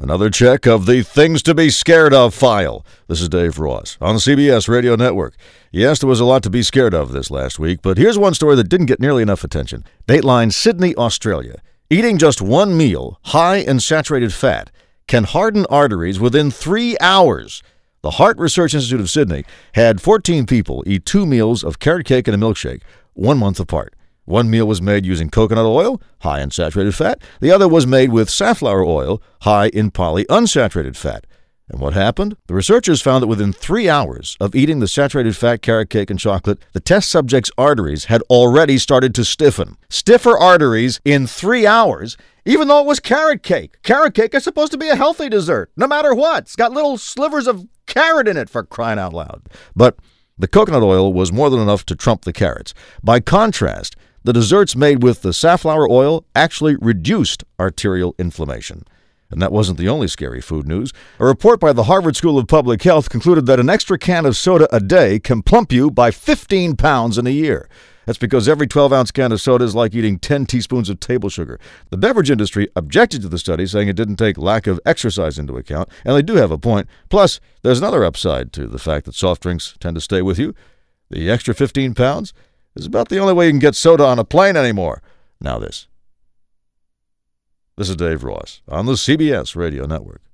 Another check of the things to be scared of file. This is Dave Ross on the CBS Radio Network. Yes, there was a lot to be scared of this last week, but here's one story that didn't get nearly enough attention. Dateline Sydney, Australia. Eating just one meal, high in saturated fat, can harden arteries within 3 hours. The Heart Research Institute of Sydney had 14 people eat 2 meals of carrot cake and a milkshake 1 month apart. One meal was made using coconut oil, high in saturated fat. The other was made with safflower oil, high in polyunsaturated fat. And what happened? The researchers found that within 3 hours of eating the saturated fat carrot cake and chocolate, the test subjects' arteries had already started to stiffen. Stiffer arteries in 3 hours, even though it was carrot cake. Carrot cake is supposed to be a healthy dessert, no matter what. It's got little slivers of carrot in it, for crying out loud. But the coconut oil was more than enough to trump the carrots. By contrast, the desserts made with the safflower oil actually reduced arterial inflammation. And that wasn't the only scary food news. A report by the Harvard School of Public Health concluded that an extra can of soda a day can plump you by 15 pounds in a year. That's because every 12-ounce can of soda is like eating 10 teaspoons of table sugar. The beverage industry objected to the study, saying it didn't take lack of exercise into account, and they do have a point. Plus, there's another upside to the fact that soft drinks tend to stay with you. The extra 15 pounds is about the only way you can get soda on a plane anymore. Now this. This is Dave Ross on the CBS Radio Network.